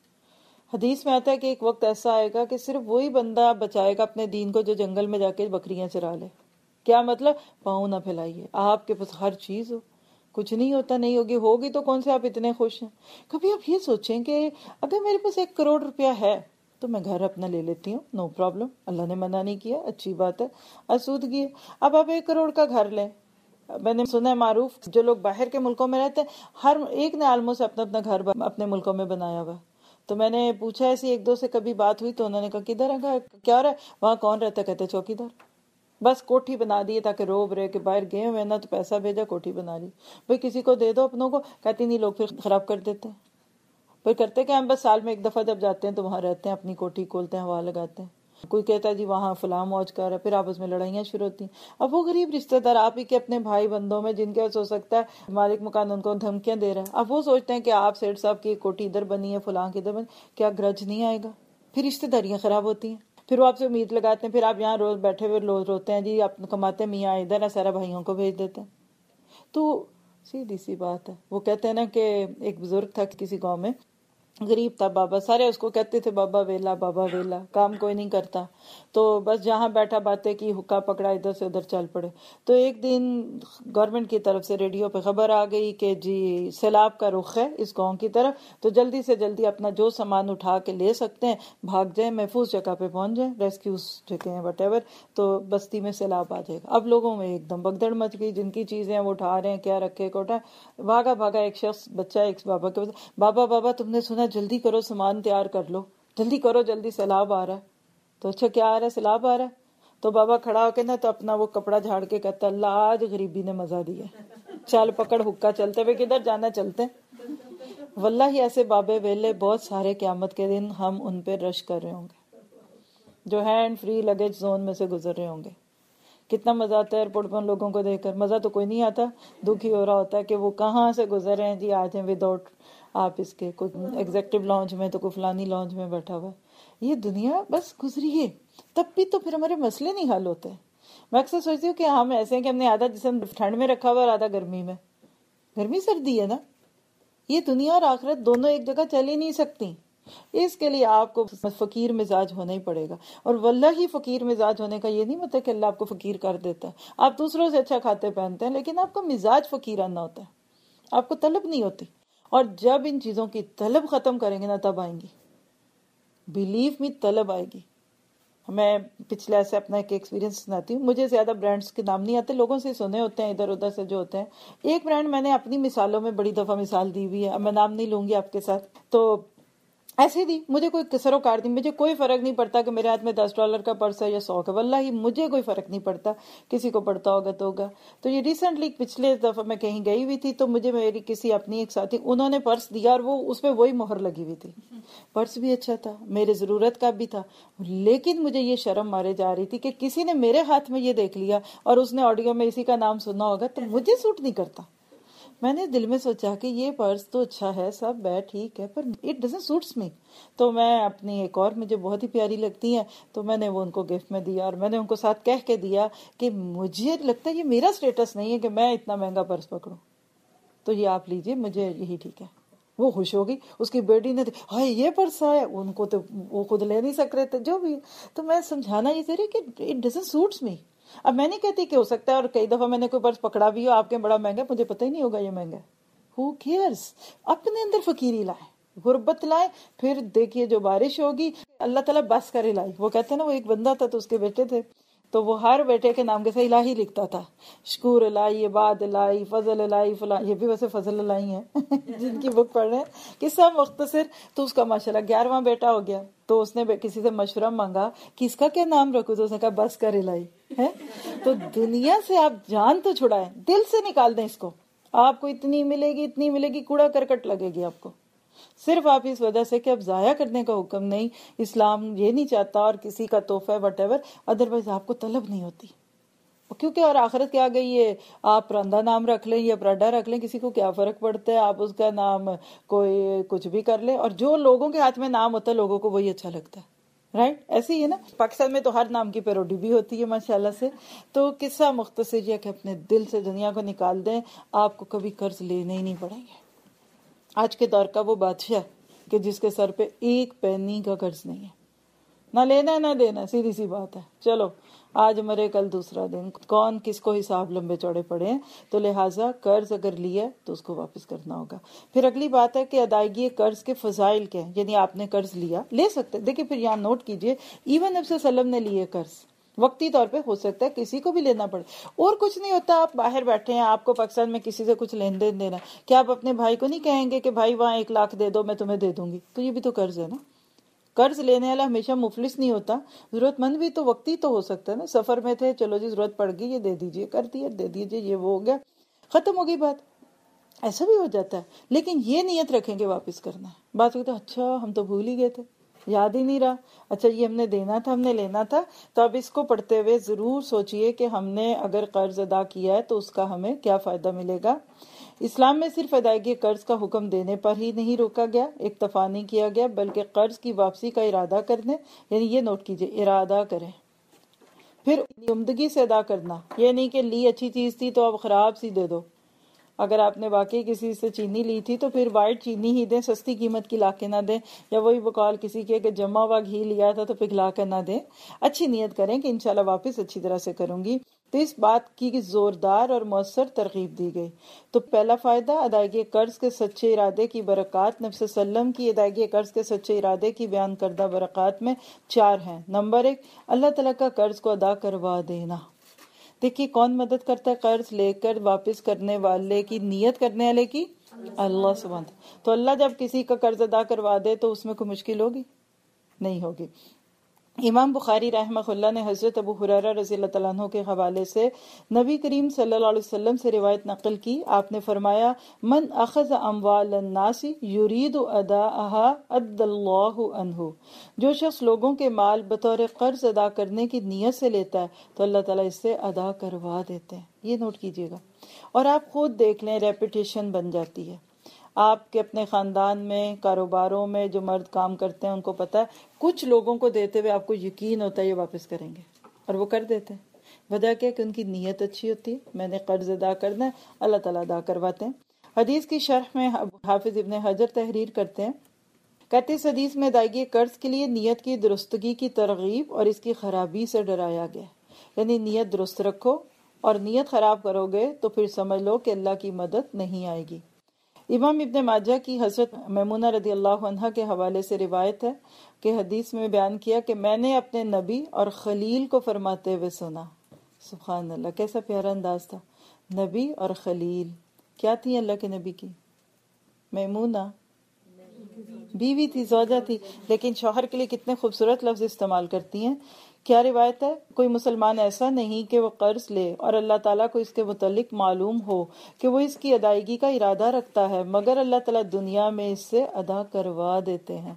حدیث میں آتا ہے کہ ایک وقت ایسا آئے گا کہ صرف وہی بندہ بچائے گا اپنے دین کو جو جنگل میں جا کے بکریاں چرا لے. کیا مطلب؟ پاؤں نہ پھیلائیے. آپ کے پاس ہر چیز ہو، کچھ نہیں ہوتا، نہیں ہوگی تو کون سے آپ اتنے خوش ہیں. کبھی آپ یہ سوچیں کہ اگر میرے پاس 1 کروڑ روپیہ ہے تو میں گھر اپنا لے لیتی ہوں، نو پرابلم، اللہ نے منع نہیں کیا، اچھی بات ہے، آسودگی ہے. اب آپ 1 کروڑ کا گھر لیں. میں نے سنا ہے معروف جو لوگ باہر کے ملکوں میں رہتے ہیں ہر ایک نے آلموسٹ اپنا اپنا گھر اپنے ملکوں میں بنایا ہوا. تو میں نے پوچھا ایسی 1-2 سے کبھی بات ہوئی تو انہوں نے کہا کدھر ہے گھر، کیا ہو رہا ہے وہاں، کون رہتا ہے؟ کہتے چوکیدار. بس کوٹھی بنا دی تاکہ روب رہے کہ باہر گئے ہوئے نا، تو پیسہ بھیجا، کوٹھی بنا لی. بھئی کسی کو دے دو اپنوں کو، کہتی نہیں، لوگ پھر خراب کر دیتے ہیں. پھر کرتے کہ ہم بس سال میں 1 دفعہ جب جاتے ہیں تو وہاں رہتے ہیں، اپنی کوٹھی کھولتے ہیں، ہوا لگاتے ہیں. کوئی کہتا ہے جی وہاں فلاں موج کر رہا ہے، پھر آپس میں لڑائیاں شروع ہوتی ہیں. اب وہ غریب رشتہ دار آپ ہی کے اپنے بھائی بندوں میں جن کے پاس ہو سکتا ہے مالک مکان ان کو دھمکیاں دے رہا ہے، اب وہ سوچتے ہیں کہ آپ سیٹ صاحب کی کوٹھی ادھر بنی ہے، فلاں کی ادھر بنی، کیا گرج نہیں آئے گا؟ پھر رشتہ داریاں خراب ہوتی ہیں. پھر وہ آپ سے امید لگاتے ہیں، پھر آپ یہاں روز بیٹھے ہوئے روز روتے ہیں جی آپ کماتے میاں ادھر ہے، سارا بھائیوں کو بھیج دیتے ہیں. تو سیدھی سی بات ہے. وہ کہتے ہیں نا کہ ایک بزرگ تھا کسی گاؤں میں، غریب تھا بابا، سارے اس کو کہتے تھے بابا ویلا، بابا ویلا، کام کوئی نہیں کرتا. تو بس جہاں بیٹھا باتیں کی، حکا پکڑا، ادھر سے ادھر چل پڑے. تو ایک دن گورنمنٹ کی طرف سے ریڈیو پہ خبر آ گئی کہ جی سیلاب کا رخ ہے اس گاؤں کی طرف، تو جلدی سے جلدی اپنا جو سامان اٹھا کے لے سکتے ہیں بھاگ جائیں، محفوظ جگہ پہ پہنچ جائیں، ریسکیوز جگہ ہیں وٹ ایور، تو بستی میں سیلاب آ جائے گا. اب لوگوں میں ایک دم بگدڑ مچ گئی، جن کی چیزیں وہ اٹھا رہے ہیں، کیا رکھے کو اٹھائے. بھاگا بھاگا ایک شخص بچہ ایک بابا کے پاس، بابا تم نے سنا، جلدی کرو سامان تیار کر لو، جلدی کرو، جلدی سیلاب آ رہا ہے. تو اچھا کیا آ رہا ہے؟ سیلاب آ رہا ہے. تو بابا کھڑا ہو کے نا تو اپنا وہ کپڑا جھاڑ کے کہتا اللہ آج غریبی نے مزہ دیا، چل پکڑ حکا، چلتے ہوئے کدھر جانا چلتے. واللہ ایسے بابے ویلے بہت سارے قیامت کے دن ہم ان پہ رش کر رہے ہوں گے، جو ہینڈ فری لگیج زون میں سے گزر رہے ہوں گے. کتنا مزہ آتا ہے ایئرپورٹ پر لوگوں کو دیکھ کر. مزہ تو کوئی نہیں آتا، دکھ ہی ہو رہا ہوتا ہے کہ وہ کہاں سے گزر رہے ہیں جی آج ہیں وداؤٹ آپ اس کے، کوئی ایگزیکٹو لانچ میں تو کوئی فلانی لانچ میں بیٹھا ہوا. یہ دنیا بس گزری ہے، تب بھی تو پھر ہمارے مسئلے نہیں حل ہوتے. میں اکثر سوچتی ہوں کہ ہم ایسے ہیں کہ ہم نے آدھا جسم ٹھنڈ میں رکھا ہوا اور آدھا گرمی میں. گرمی سردی ہے نا، یہ دنیا اور آخرت دونوں ایک جگہ چل ہی نہیں سکتی. اس کے لیے آپ کو فقیر مزاج ہونا ہی پڑے گا. اور واللہ ہی فقیر مزاج ہونے کا یہ نہیں مطلب کہ اللہ آپ کو فقیر کر دیتا ہے. آپ دوسروں سے اچھا کھاتے پہنتے ہیں لیکن آپ کا مزاج فقیرانہ ہوتا ہے, آپ کو طلب نہیں ہوتی. اور جب ان چیزوں کی طلب ختم کریں گے نا تب آئیں گی, بلیو می, طلب آئے گی. میں پچھلے ایسے اپنا ایک ایکسپیرینس سناتی ہوں. مجھے زیادہ برانڈس کے نام نہیں آتے, لوگوں سے سنے ہوتے ہیں ادھر ادھر سے جو ہوتے ہیں. ایک برانڈ میں نے اپنی مثالوں میں بڑی دفعہ مثال دی ہوئی ہے, اب میں نام نہیں لوں گی آپ کے ساتھ. تو ایسے دی, مجھے کوئی کسر و کار نہیں, مجھے کوئی فرق نہیں پڑتا کہ میرے ہاتھ میں $10 کا پرس ہے یا 100 کا, واللہ مجھے کوئی فرق نہیں پڑتا, کسی کو پڑتا ہوگا تو ہوگا. تو یہ ریسنٹلی پچھلے دفعہ میں کہیں گئی ہوئی تھی, تو مجھے میری کسی اپنی ایک ساتھی, انہوں نے پرس دیا اور وہ اس پہ وہی مہر لگی ہوئی تھی. پرس بھی اچھا تھا, میرے ضرورت کا بھی تھا, لیکن مجھے یہ شرم مارے جا رہی تھی کہ کسی نے میرے ہاتھ میں یہ دیکھ لیا اور اس نے آڈیو میں اسی کا نام سنا ہوگا تو مجھے سوٹ نہیں کرتا. میں نے دل میں سوچا کہ یہ پرس تو اچھا ہے, سب ہے, ٹھیک ہے, پر اٹ ڈزنٹ سوٹس می. تو میں اپنی ایک اور مجھے بہت ہی پیاری لگتی ہیں, تو میں نے وہ ان کو گفٹ میں دیا, اور میں نے ان کو ساتھ کہہ کے دیا کہ مجھے لگتا ہے یہ میرا اسٹیٹس نہیں ہے کہ میں اتنا مہنگا پرس پکڑوں, تو یہ آپ لیجئے, مجھے یہی ٹھیک ہے. وہ خوش ہوگی. اس کی بیٹی نے ہائے یہ پرس آیا, ان کو تو وہ خود لے نہیں سک رہے تھے جو بھی. تو میں سمجھانا یہ چاہ رہی کہ اٹ ڈزنٹ سوٹس می. اب میں نہیں کہتی کہ ہو سکتا ہے, اور کئی دفعہ میں نے کوئی پرس پکڑا بھی ہو آپ کے بڑا مہنگا, مجھے پتہ ہی نہیں ہوگا یہ مہنگا ہے. Who cares؟ اپنے اندر فقیری لائیں, غربت لائیں, پھر دیکھیے جو بارش ہوگی اللہ تعالیٰ بس کر لائی. وہ کہتے ہیں نا, وہ ایک بندہ تھا تو اس کے بیٹے تھے, تو وہ ہر بیٹے کے نام کے ساتھ الہی لکھتا تھا, شکور الہی, عباد الہی, فضل الہی, فلاں. یہ بھی ویسے فضل الہی ہیں جن کی بک پڑھ رہے ہیں. قصہ مختصر. تو اس کا ماشاءاللہ 11واں بیٹا ہو گیا, تو اس نے کسی سے مشورہ مانگا کہ اس کا کیا نام رکھوں, تو اس نے کہا بس کر الہی ہے. تو دنیا سے آپ جان تو چھڑائیں, دل سے نکال دیں اس کو. آپ کو اتنی ملے گی, اتنی ملے گی, کوڑا کرکٹ لگے گی آپ کو, صرف آپ اس وجہ سے کہ اب ضائع کرنے کا حکم نہیں, اسلام یہ نہیں چاہتا, اور کسی کا تحفہ وٹ ایور, ادروائز آپ کو طلب نہیں ہوتی. کیونکہ اور آخرت کیا گئی ہے, آپ پرندہ نام رکھ لیں یا پراڈا رکھ لیں, کسی کو کیا فرق پڑتا ہے, آپ اس کا نام کوئی کچھ بھی کر لیں, اور جو لوگوں کے ہاتھ میں نام ہوتا ہے لوگوں کو وہی اچھا لگتا ہے. رائٹ, ایسے ہی ہے نا. پاکستان میں تو ہر نام کی پیروڈی بھی ہوتی ہے ماشاءاللہ سے. تو قصہ مختصر یہ کہ اپنے دل سے دنیا کو نکال دیں, آپ کو کبھی قرض لینے ہی نہیں پڑیں گے. آج کے دور کا وہ بادشاہ کہ جس کے سر پہ ایک پینی کا قرض نہیں ہے, نہ لینا نہ دینا, سیدھی سی بات ہے. چلو آج مرے کل دوسرا دن, کون کس کو حساب لمبے چوڑے پڑے ہیں. تو لہٰذا قرض اگر لیا تو اس کو واپس کرنا ہوگا. پھر اگلی بات ہے کہ ادائیگی قرض کے فضائل کیا ہیں. یعنی آپ نے قرض لیا, لے سکتے, دیکھیں پھر یہاں نوٹ کیجئے, ایون نبی صلی اللہ علیہ وسلم نے لیے قرض, وقتی طور پہ ہو سکتا ہے کسی کو بھی لینا پڑے, اور کچھ نہیں ہوتا, آپ باہر بیٹھے ہیں, آپ کو پاکستان میں کسی سے کچھ لین دین دینا, کیا آپ اپنے بھائی کو نہیں کہیں گے کہ بھائی وہاں 1 لاکھ دے دو, میں تمہیں دے دوں گی؟ تو یہ بھی تو قرض ہے نا. قرض لینے والا ہمیشہ مفلس نہیں ہوتا, ضرورت مند بھی تو وقتی تو ہو سکتا ہے نا. سفر میں تھے, چلو جی ضرورت پڑ گئی, یہ دے دیجئے, کر دیا, دے دیجئے, یہ وہ ہو گیا, ختم ہو گئی بات. ایسا بھی ہو جاتا ہے, لیکن یہ نیت رکھیں کہ واپس کرنا ہے. بات ہوتا ہے اچھا ہم تو بھول ہی گئے تھے, یاد ہی نہیں رہا, اچھا یہ ہم نے دینا تھا, ہم نے لینا تھا. تو اب اس کو پڑھتے ہوئے ضرور سوچئے کہ ہم نے اگر قرض ادا کیا ہے تو اس کا ہمیں کیا فائدہ ملے گا. اسلام میں صرف ادائیگی قرض کا حکم دینے پر ہی نہیں روکا گیا, اکتفا نہیں کیا گیا, بلکہ قرض کی واپسی کا ارادہ کرنے, یعنی یہ نوٹ کیجئے, ارادہ کریں, پھر عمدگی سے ادا کرنا. یہ نہیں کہ لی اچھی چیز تھی تو اب خراب سی دے دو. اگر آپ نے واقعی کسی سے چینی لی تھی تو پھر وائٹ چینی ہی دیں, سستی قیمت کی لا کے نہ دیں, یا وہی بقول کسی کے کہ جمع ہوا گھی لیا تھا تو پگھلا کر نہ دیں. اچھی نیت کریں کہ انشاءاللہ واپس اچھی طرح سے کروں گی. تو اس بات کی زوردار اور مؤثر ترغیب دی گئی. تو پہلا فائدہ, ادائیگی قرض کے سچے ارادے کی برکات. نبی صلی اللہ علیہ وسلم کی ادائیگی قرض کے سچے ارادے کی بیان کردہ برکات میں 4 ہیں. نمبر 1, اللہ تعالیٰ کا قرض کو ادا کروا دینا. دیکھیے کون مدد کرتا ہے قرض لے کر واپس کرنے والے کی, نیت کرنے والے کی, اللہ سبحانہ. تو اللہ جب کسی کا قرض ادا کروا دے تو اس میں کوئی مشکل ہوگی؟ نہیں ہوگی. امام بخاری رحمہ اللہ نے حضرت ابو ہریرہ رضی اللہ تعالیٰ عنہ کے حوالے سے نبی کریم صلی اللہ علیہ وسلم سے روایت نقل کی. آپ نے فرمایا, من اخذ اموال الناس یرید اداءها ادى اللہ عنہ. جو شخص لوگوں کے مال بطور قرض ادا کرنے کی نیت سے لیتا ہے تو اللہ تعالیٰ اس سے ادا کروا دیتے ہیں. یہ نوٹ کیجئے گا, اور آپ خود دیکھ لیں, ریپیٹیشن بن جاتی ہے. آپ کے اپنے خاندان میں, کاروباروں میں جو مرد کام کرتے ہیں ان کو پتا ہے, کچھ لوگوں کو دیتے ہوئے آپ کو یقین ہوتا ہے یہ واپس کریں گے, اور وہ کر دیتے ہیں. وجہ کیا کہ ان کی نیت اچھی ہوتی ہے, میں نے قرض ادا کرنا ہے, اللہ تعالیٰ ادا کرواتے ہیں. حدیث کی شرح میں حافظ ابن حجر تحریر کرتے ہیں، کہتے اس حدیث میں ادائیگی قرض کے لیے نیت کی درستگی کی ترغیب اور اس کی خرابی سے ڈرایا گیا، یعنی نیت درست رکھو، اور نیت خراب کرو گے تو پھر سمجھ لو کہ اللہ کی مدد نہیں آئے گی۔ امام ابن ماجہ کی حضرت میمونہ رضی اللہ عنہا کے حوالے سے روایت ہے کہ حدیث میں بیان کیا کہ میں نے اپنے نبی اور خلیل کو فرماتے ہوئے سنا۔ سبحان اللہ، کیسا پیارا انداز تھا۔ نبی اور خلیل کیا تھی اللہ کے نبی کی؟ میمونہ بیوی تھی، زوجہ تھی، لیکن شوہر کے لیے کتنے خوبصورت لفظ استعمال کرتی ہیں۔ کیا روایت ہے؟ کوئی مسلمان ایسا نہیں کہ وہ قرض لے اور اللہ تعالیٰ کو اس کے متعلق معلوم ہو کہ وہ اس کی ادائیگی کا ارادہ رکھتا ہے، مگر اللہ تعالیٰ دنیا میں اس سے ادا کروا دیتے ہیں۔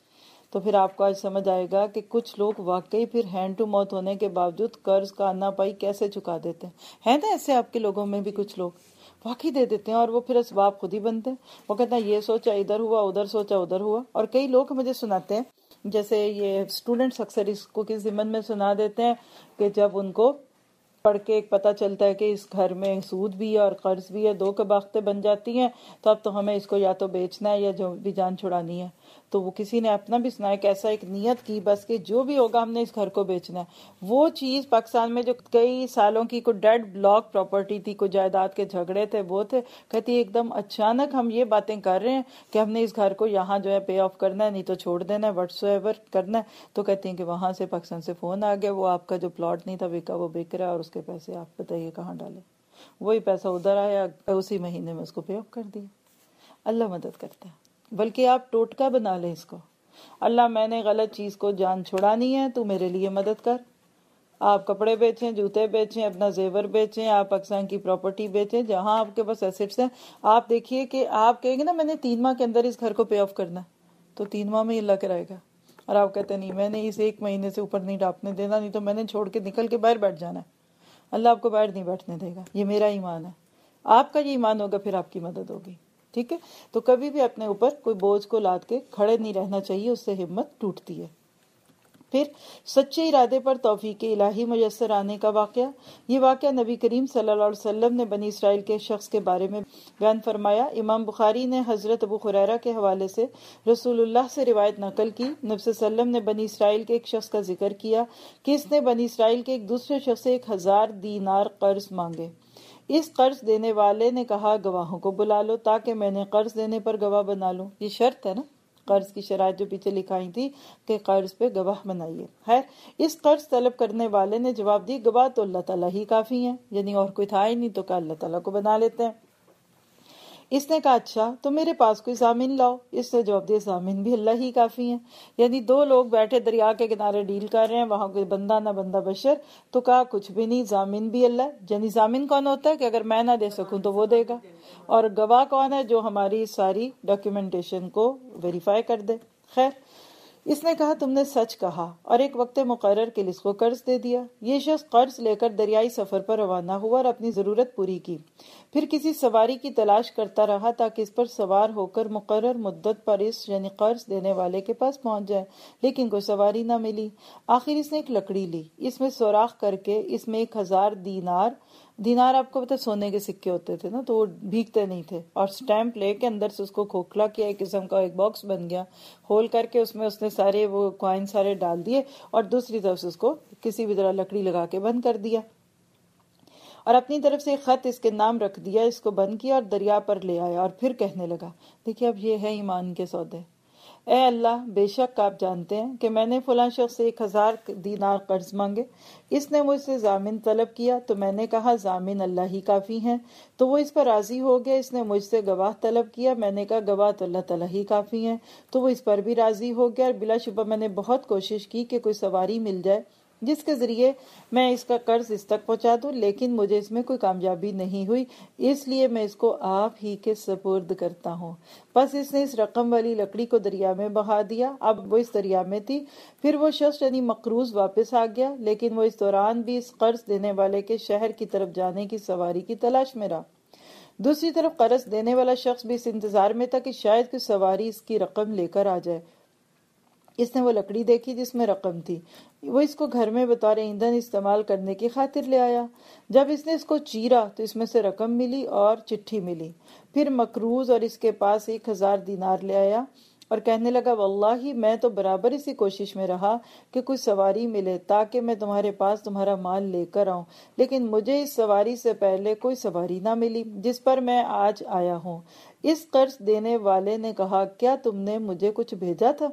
تو پھر آپ کو آج سمجھ آئے گا کہ کچھ لوگ واقعی پھر ہینڈ ٹو ماؤتھ ہونے کے باوجود قرض کا آنا پائی کیسے چکا دیتے ہیں نا ایسے آپ کے لوگوں میں بھی کچھ لوگ واقعی دے دیتے ہیں اور وہ پھر اسباب خود ہی بنتے ہیں۔ وہ کہتے ہیں یہ سوچا ادھر ہوا، ادھر سوچا ادھر ہوا۔ اور کئی لوگ مجھے سناتے ہیں، جیسے یہ اسٹوڈنٹس اکثر اس کو کس ضمن میں سنا دیتے ہیں کہ جب ان کو پڑھ کے ایک پتہ چلتا ہے کہ اس گھر میں سود بھی ہے اور قرض بھی ہے، دو کے باختیں بن جاتی ہیں، تو اب تو ہمیں اس کو یا تو بیچنا ہے یا جو بھی جان چھڑانی ہے۔ تو وہ کسی نے اپنا بھی سنایا کہ ایسا ایک نیت کی بس کہ جو بھی ہوگا ہم نے اس گھر کو بیچنا ہے۔ وہ چیز پاکستان میں جو کئی سالوں کی کوئی ڈیڈ بلاک پراپرٹی تھی، کوئی جائیداد کے جھگڑے تھے، وہ تھے، کہتی ایک دم اچانک ہم یہ باتیں کر رہے ہیں کہ ہم نے اس گھر کو یہاں جو ہے پے آف کرنا ہے، نہیں تو چھوڑ دینا ہے، وٹس ایور کرنا ہے۔ تو کہتی ہیں کہ وہاں سے پاکستان سے فون آ گیا، وہ آپ کا جو پلاٹ نہیں تھا بکا وہ بک رہا ہے اور اس کے پیسے آپ بتائیے کہاں ڈالے۔ وہی پیسہ ادھر آیا، اسی مہینے میں اس کو پے آف کر دیا۔ اللہ مدد کرتا ہے۔ بلکہ آپ ٹوٹکا بنا لیں اس کو، اللہ میں نے غلط چیز کو جان چھڑانی ہے، تو میرے لیے مدد کر۔ آپ کپڑے بیچیں، جوتے بیچیں، اپنا زیور بیچیں، آپ پاکستان کی پراپرٹی بیچیں، جہاں آپ کے پاس ایسٹس ہیں۔ آپ دیکھیے کہ آپ کہیں گے نا میں نے 3 ماہ کے اندر اس گھر کو پے آف کرنا ہے، تو 3 ماہ میں ہی اللہ کرائے گا۔ اور آپ کہتے ہیں نہیں میں نے اس 1 مہینے سے اوپر نہیں ڈاپنے دینا، نہیں تو میں نے چھوڑ کے نکل کے باہر بیٹھ جانا ہے۔ اللہ آپ کو باہر نہیں بیٹھنے دے گا، یہ میرا ایمان ہے۔ آپ کا یہ ایمان ہوگا پھر آپ کی مدد ہوگی، ٹھیک ہے؟ تو کبھی بھی اپنے اوپر کوئی بوجھ کو لاد کے کھڑے نہیں رہنا چاہیے، اس سے ہمت ٹوٹتی ہے۔ پھر سچے ارادے پر توفیق الہی میسر آنے کا واقعہ، یہ واقعہ نبی کریم صلی اللہ علیہ وسلم نے بنی اسرائیل کے شخص کے بارے میں بیان فرمایا۔ امام بخاری نے حضرت ابو ہریرہ کے حوالے سے رسول اللہ سے روایت نقل کی، نبی صلی اللہ علیہ وسلم نے بنی اسرائیل کے ایک شخص کا ذکر کیا کہ اس نے بنی اسرائیل کے ایک دوسرے شخص سے 1000 دینار قرض مانگے۔ اس قرض دینے والے نے کہا گواہوں کو بلا لو تاکہ میں نے قرض دینے پر گواہ بنا لوں۔ یہ شرط ہے نا، قرض کی شرائط جو پیچھے لکھائی تھی کہ قرض پہ گواہ بنائیے۔ خیر، اس قرض طلب کرنے والے نے جواب دی گواہ تو اللہ تعالیٰ ہی کافی ہیں، یعنی اور کوئی تھا ہی نہیں، تو کہا اللہ تعالیٰ کو بنا لیتے ہیں۔ اس نے کہا اچھا تو میرے پاس کوئی ضامن لاؤ۔ اس نے جواب دیا ضامن بھی اللہ ہی کافی ہیں، یعنی 2 لوگ بیٹھے دریا کے کنارے ڈیل کر رہے ہیں، وہاں کوئی بندہ نہ بندہ بشر، تو کہا کچھ بھی نہیں، ضامن بھی اللہ۔ یعنی ضامن کون ہوتا ہے کہ اگر میں نہ دے سکوں تو وہ دے گا، اور گواہ کون ہے جو ہماری ساری ڈاکیومنٹیشن کو ویریفائی کر دے۔ خیر، اس نے کہا تم نے سچ کہا، اور ایک وقت مقرر کے لیے اس کو قرض دے دیا۔ یہ شخص قرض لے کر دریائی سفر پر روانہ ہوا اور اپنی ضرورت پوری کی، پھر کسی سواری کی تلاش کرتا رہا تاکہ اس پر سوار ہو کر مقرر مدت پر اس یعنی قرض دینے والے کے پاس پہنچ جائے، لیکن کوئی سواری نہ ملی۔ آخر اس نے ایک لکڑی لی، اس میں سوراخ کر کے اس میں 1000 دینار آپ کو پتہ سونے کے سکے ہوتے تھے نا، تو وہ بھیگتے نہیں تھے، اور سٹیمپ لے کے اندر سے اس کو کھوکھلا کیا، ایک قسم کا ایک باکس بن گیا، ہول کر کے اس میں اس نے سارے وہ کوائن سارے ڈال دیے، اور دوسری طرف سے اس کو کسی بھی طرح لکڑی لگا کے بند کر دیا، اور اپنی طرف سے ایک خط اس کے نام رکھ دیا، اس کو بند کیا اور دریا پر لے آیا، اور پھر کہنے لگا دیکھیے اب یہ ہے ایمان کے سودے۔ اے اللہ، بے شک آپ جانتے ہیں کہ میں نے فلاں شخص سے 1000 دینار قرض مانگے، اس نے مجھ سے ضامن طلب کیا تو میں نے کہا ضامن اللہ ہی کافی ہیں، تو وہ اس پر راضی ہو گیا۔ اس نے مجھ سے گواہ طلب کیا، میں نے کہا گواہ تو اللہ تعالیٰ ہی کافی ہیں، تو وہ اس پر بھی راضی ہو گیا، اور بلا شبہ میں نے بہت کوشش کی کہ کوئی سواری مل جائے جس کے ذریعے میں اس کا قرض اس تک پہنچا دوں، لیکن مجھے اس میں کوئی کامیابی نہیں ہوئی، اس لیے میں اس کو آپ ہی کے سپرد کرتا ہوں۔ بس اس نے اس رقم والی لکڑی کو دریا میں بہا دیا، اب وہ اس دریا میں تھی۔ پھر وہ شخص یعنی مقروض واپس آ گیا، لیکن وہ اس دوران بھی اس قرض دینے والے کے شہر کی طرف جانے کی سواری کی تلاش میں رہا۔ دوسری طرف قرض دینے والا شخص بھی اس انتظار میں تھا کہ شاید کوئی سواری اس کی رقم لے کر آ جائے۔ اس نے وہ لکڑی دیکھی جس میں رقم تھی، وہ اس کو گھر میں بطور ایندھن استعمال کرنے کی خاطر لے آیا۔ جب اس نے اس کو چیرا تو اس میں سے رقم ملی اور چٹھی ملی۔ پھر مکروز اور اس کے پاس 1000 دینار لے آیا اور کہنے لگا واللہ میں تو برابر اسی کوشش میں رہا کہ کوئی سواری ملے تاکہ میں تمہارے پاس تمہارا مال لے کر آؤں، لیکن مجھے اس سواری سے پہلے کوئی سواری نہ ملی جس پر میں آج آیا ہوں۔ اس قرض دینے والے نے کہا کیا تم نے مجھے کچھ بھیجا تھا؟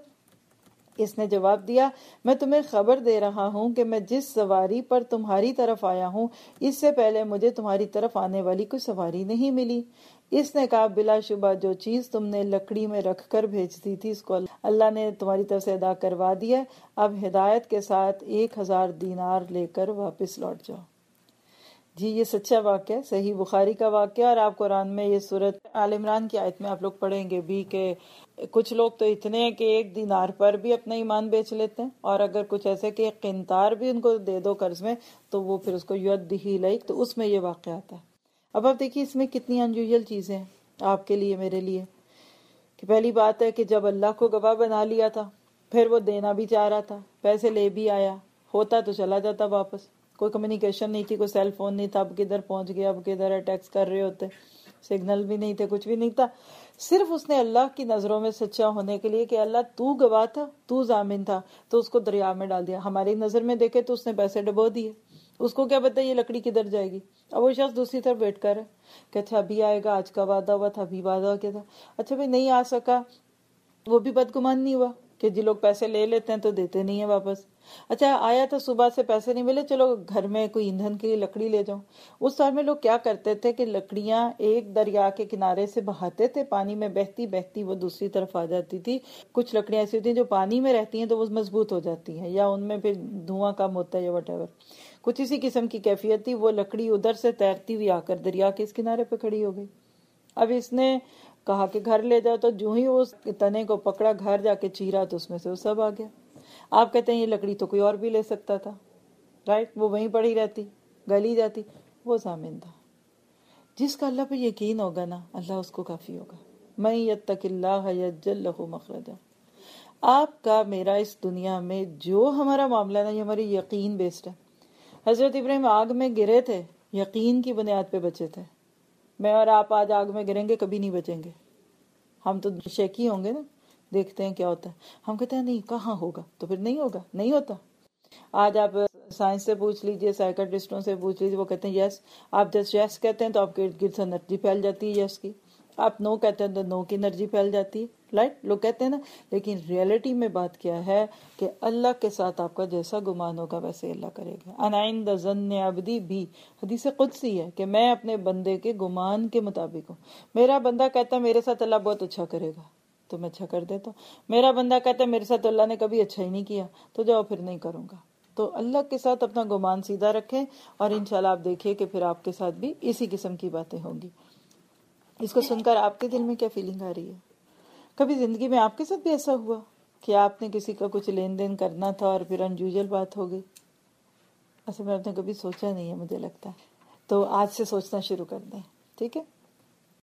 اس نے جواب دیا میں تمہیں خبر دے رہا ہوں کہ میں جس سواری پر تمہاری طرف آیا ہوں اس سے پہلے مجھے تمہاری طرف آنے والی کوئی سواری نہیں ملی۔ اس نے کہا بلا شبہ جو چیز تم نے لکڑی میں رکھ کر بھیجتی تھی اس کو اللہ نے تمہاری طرف سے ادا کروا دیا، اب ہدایت کے ساتھ 1000 دینار لے کر واپس لوٹ جاؤ۔ جی یہ سچا واقعہ، صحیح بخاری کا واقعہ، اور آپ قرآن میں یہ سورت آل عمران کی آیت میں آپ لوگ پڑھیں گے بھی کہ کچھ لوگ تو اتنے ہیں کہ 1 دینار پر بھی اپنا ایمان بیچ لیتے ہیں، اور اگر کچھ ایسے کہ 1 قنطار بھی ان کو دے دو قرض میں تو وہ پھر اس کو یؤدیہ الیک، تو اس میں یہ واقعہ آتا ہے۔ اب آپ دیکھیے اس میں کتنی انیوژل چیزیں ہیں آپ کے لیے میرے لیے، کہ پہلی بات ہے کہ جب اللہ کو گواہ بنا لیا تھا، پھر وہ دینا بھی چاہ رہا تھا، پیسے لے بھی آیا، ہوتا تو چلا جاتا واپس، کوئی کمیونیکیشن نہیں تھی، کوئی سیل فون نہیں تھا، اب کدھر پہنچ گیا، اب کدھر ہے، ٹیکس کر رہے ہوتے، سگنل بھی نہیں تھے، کچھ بھی نہیں تھا۔ صرف اس نے اللہ کی نظروں میں سچا ہونے کے لیے کہ اللہ تو گواہ تھا، تو ضامن تھا، تو اس کو دریا میں ڈال دیا۔ ہماری نظر میں دیکھے تو اس نے پیسے ڈبو دیے، اس کو کیا پتا یہ لکڑی کدھر جائے گی۔ اب وہ شخص دوسری طرف ویٹ کر رہا ہے کہ اچھا ابھی آئے گا، آج کا وعدہ ہوا تھا، ابھی وعدہ ہو گیا تھا، اچھا بھائی نہیں آ سکا، وہ بھی بدگمان نہیں ہوا کہ جی لوگ پیسے لے لیتے ہیں تو دیتے نہیں ہیں واپس۔ اچھا آیا تھا صبح سے پیسے نہیں ملے، چلو گھر میں کوئی ایندھن کے لیے لکڑی لے جاؤں۔ اس دور میں لوگ کیا کرتے تھے کہ لکڑیاں ایک دریا کے کنارے سے بہاتے تھے، پانی میں بہتی بہتی وہ دوسری طرف آ جاتی تھی۔ کچھ لکڑیاں ایسی ہوتی ہیں جو پانی میں رہتی ہیں تو وہ مضبوط ہو جاتی ہیں، یا ان میں پھر دھواں کم ہوتا ہے یا وٹ ایور، کچھ اسی قسم کی کیفیت تھی۔ وہ لکڑی ادھر سے تیرتی ہوئی آ کر دریا کے اس کنارے پہ کھڑی ہو گئی۔ اب اس نے کہا کہ گھر لے جاؤ، تو جو ہی اس تنے کو پکڑا، گھر جا کے چیرا تو اس میں سے وہ سب آ گیا۔ آپ کہتے ہیں یہ لکڑی تو کوئی اور بھی لے سکتا تھا، رائٹ، وہ وہیں پڑی رہتی، گلی جاتی، وہ ضامن تھا۔ جس کا اللہ پہ یقین ہوگا نا، اللہ اس کو کافی ہوگا۔ من یتق اللہ یجعل لہ مخرجا۔ آپ کا میرا اس دنیا میں جو ہمارا معاملہ نا، یہ ہماری یقین بیسڈ ہے۔ حضرت ابراہیم آگ میں گرے تھے، یقین کی بنیاد پہ بچے تھے۔ میں اور آپ آج آگ میں گریں گے، کبھی نہیں بچیں گے، ہم تو شیکی ہوں گے نا، دیکھتے ہیں کیا ہوتا ہے، ہم کہتے ہیں نہیں کہاں ہوگا، تو پھر نہیں ہوگا، نہیں ہوتا۔ آج آپ سائنس سے پوچھ لیجئے، سائیکٹرسٹوں سے پوچھ لیجئے، وہ کہتے ہیں یس، آپ جسٹ یس کہتے ہیں تو آپ کے ارد گرد سے انرجی پھیل جاتی ہے یس کی، آپ نو کہتے ہیں تو نو کی انرجی پھیل جاتی ہے، رائٹ، لوگ کہتے ہیں نا۔ لیکن ریئلٹی میں بات کیا ہے کہ اللہ کے ساتھ آپ کا جیسا گمان ہوگا ویسے اللہ کرے گا۔ انا عند ظن عبدی بھی، حدیث قدسی ہے کہ میں اپنے بندے کے گمان کے مطابق ہوں۔ میرا بندہ کہتا ہے میرے ساتھ اللہ بہت اچھا کرے گا تو میں اچھا کر دیتا ہوں، میرا بندہ کہتا ہے میرے ساتھ اللہ نے کبھی اچھا ہی نہیں کیا تو جاؤ پھر نہیں کروں گا۔ تو اللہ کے ساتھ اپنا گمان سیدھا رکھیں، اور انشاءاللہ آپ دیکھیے کہ پھر آپ کے ساتھ بھی اسی قسم کی باتیں ہوں گی۔ اس کو سن کر آپ کے دل میں کیا فیلنگ آ رہی ہے؟ کبھی زندگی میں آپ کے ساتھ بھی ایسا ہوا کہ آپ نے کسی کا کچھ لین دین کرنا تھا اور پھر انیوژل بات ہو گئی؟ اصل میں آپ نے کبھی سوچا نہیں ہے مجھے لگتا ہے، تو آج سے سوچنا شروع کر دیں، ٹھیک ہے؟